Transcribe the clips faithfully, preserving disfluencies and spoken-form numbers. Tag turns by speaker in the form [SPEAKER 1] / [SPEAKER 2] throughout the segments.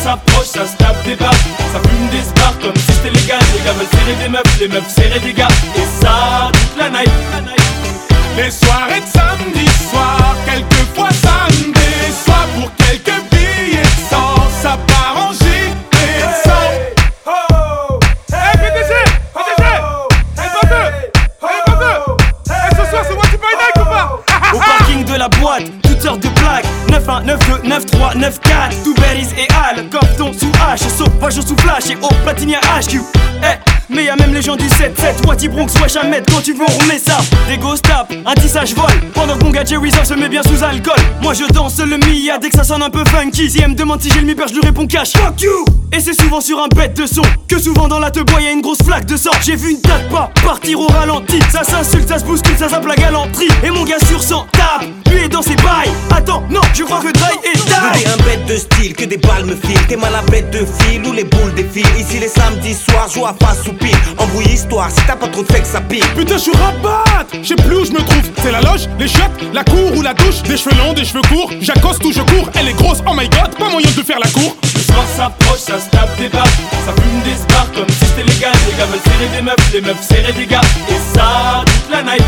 [SPEAKER 1] s'approche, ça se tape des barres. Ça fume des spars comme si c'était légal. Les gars veulent serrer des meufs, les meufs serrer des gars. Et ça, toute la night.
[SPEAKER 2] Les soirées de samedi soir, quelquefois ça me déçoit. Pour quelques billets de sang, ça part en gilet de sang.
[SPEAKER 3] Hey P D G, P D G, hey Bambeux, hey Bambeux, hey ce soir c'est Wati by Night ou pas?
[SPEAKER 1] Au parking de la boîte, toutes sortes de plaques. Neuf un, neuf deux, neuf trois, neuf quatre. Tout Berries et Al, Corton sous H. Sauvage sous flash et au Platinia H Q. Eh, mais y'a même les gens du sept sept. Wati Bronx, wesh à mettre. Quand tu veux on remet ça. Des ghost tap, un tissage vol. Pendant que mon gars Jerry se met bien sous alcool. Moi je danse le Mia dès que ça sonne un peu funky. Si elle me demande si j'ai le mi-père, je lui réponds cash. Fuck you. Et c'est souvent sur un bête de son que souvent dans la te-bois y'a une grosse flaque de sang. J'ai vu une date pas partir au ralenti. Ça s'insulte, ça se bouscule, ça zappe la galanterie. Et mon gars sur cent tape, lui est dans ses bails. Attends, non, je crois que Dry est die.
[SPEAKER 4] T'es un bête de style, que des balles me filent. T'es mal à bête de fil ou les boules défilent. Ici les samedis soirs, joue à face ou pile. Embrouille histoire, si t'as pas trop de fait que ça pique.
[SPEAKER 2] Putain, je suis rabat, je sais plus où je me trouve. C'est la loge, les chiottes, la cour ou la douche. Des cheveux longs, des cheveux courts, j'accoste ou je cours. Elle est grosse, oh my god, pas moyen de faire la cour.
[SPEAKER 1] Le soir s'approche, ça se tape des barres. Ça fume des spars comme si c'était légal. Les gars veulent serrer des meufs, les meufs serrer des gars. Et ça, toute la night.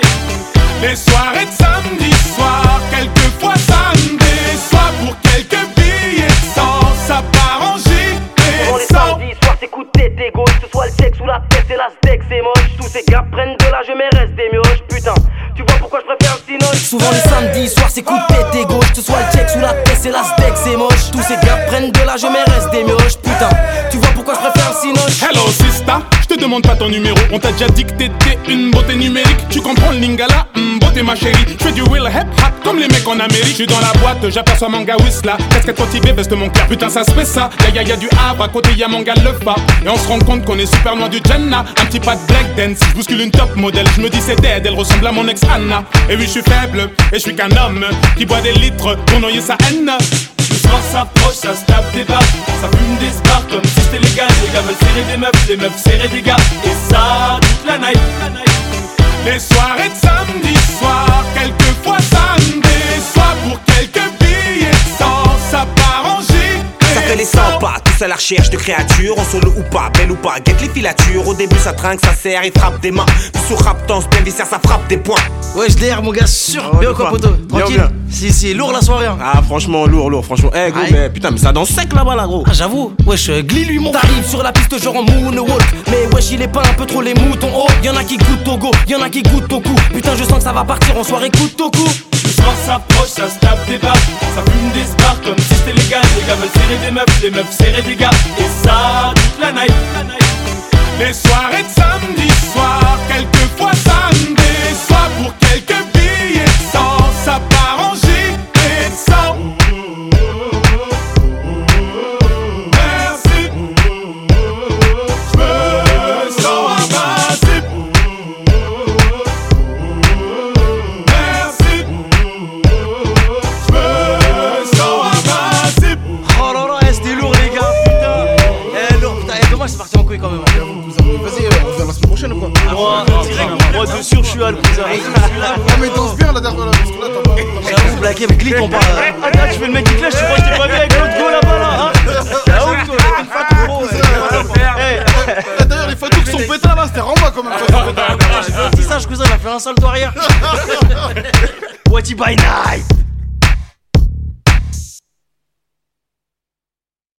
[SPEAKER 2] Les soirées de samedi soir, quelquefois ça me déçoit. Pour quelques billets de sang, ça part en gilet
[SPEAKER 4] Pendant les
[SPEAKER 2] de sang.
[SPEAKER 4] samedis soirs, c'est coup de tête et gauche. Que ce soit le sexe ou la tête, c'est la steak, c'est moche. Tous ces gars prennent de l'âge, mais restent des mioches. Putain, tu vois pourquoi je préfère le cinoche.
[SPEAKER 5] Souvent les samedis soirs c'est coup de tête et gauche. Que ce soit le check sous la tête c'est la steak c'est moche. Tous ces gars prennent de l'âge mais restent des mioches. Putain, tu vois pourquoi je préfère le cinoche.
[SPEAKER 2] Hello sista, je te demande pas ton numéro. On t'a déjà dit que t'étais une beauté numérique. Tu comprends le lingala, mm, beauté ma chérie. Je fais du will hip hop comme les mecs en Amérique. Je suis dans la boîte, j'aperçois manga Whistla. Casquette motivée, veste mon cœur. Putain ça se fait ça. Y'a y'a y'a du Havre, à côté y'a manga le fa. Et on se rend compte qu'on est super loin du Jenna. Un petit pas de black dance, je bouscule une top modèle. Je me dis c'est dead, elle ressemble à mon ex Anna. Et oui je suis faible, et je suis qu'un homme qui boit des litres pour noyer sa haine.
[SPEAKER 1] Le soir s'approche, ça se tape des barres. Ça fume des spars comme si c'était légal. Les gars veulent serrer des meufs, les meufs serrer des gars. Et ça, toute la night.
[SPEAKER 2] Les soirées de samedi soir, quelquefois ça me déçoit. Pour quelques billets de sang, ça part en gilet.
[SPEAKER 4] Ça fait les cent pas, tous à la recherche de créatures. En solo ou pas, belle ou pas, guette les filatures. Au début ça trinque, ça serre et frappe des mains. Puis sur rap tense, bien viscère, ça frappe des points.
[SPEAKER 5] Ouais je l'air mon gars sûr.
[SPEAKER 6] Ah ouais,
[SPEAKER 5] Bien quoi
[SPEAKER 6] quoi.
[SPEAKER 5] poto,
[SPEAKER 6] Bien,
[SPEAKER 5] tranquille.
[SPEAKER 6] bien.
[SPEAKER 5] Si si lourd la soirée hein.
[SPEAKER 6] Ah franchement lourd lourd franchement. Eh gros
[SPEAKER 5] Aïe.
[SPEAKER 6] mais putain mais ça danse sec là-bas là gros.
[SPEAKER 5] Ah j'avoue, wesh euh, glis lui mon. T'arrives sur la piste genre en moonwalk. Mais wesh il est pas un peu trop les moutons oh. Y'en a qui goûtent au go, y'en a qui goûtent au cou. Putain je sens que ça va partir en soirée coûte au cou.
[SPEAKER 1] Le soir s'approche, ça se tape des barres. Ça fume des spars comme si c'était légal. Les gars veulent serrer des meufs, les meufs serrer des gars. Et ça, toute la night.
[SPEAKER 2] Les soirées de samedi soir, quelquefois ça me déçoit. Pour quelques billets de sang, ça part en gilet de sang. Merci, je me sens invincible. Merci, je me sens invincible.
[SPEAKER 5] Oh là là, eh, c'était lourd les gars, putain. Eh lourd, putain, eh, dommage c'est parti en couille quand même.
[SPEAKER 7] Vas-y, on revient la semaine prochaine ou quoi?
[SPEAKER 5] Moi, direct, moi de sûr je suis à le cousin.
[SPEAKER 7] Ah mais danse bien la dernière là, parce que là t'as pas...
[SPEAKER 5] J'avoue, Black M, clique on parle. Ah, là, tu fais le mec qui clash, tu crois que t'es pas bien avec l'autre go là-bas là, hein? Ah ouf, toi, t'es fat gros.
[SPEAKER 7] Eh, d'ailleurs les photos qui sont pétards là, c'était Ramba quand même.
[SPEAKER 5] J'ai fait un petit singe cousin, il a fait un salto arrière. Wati by Night.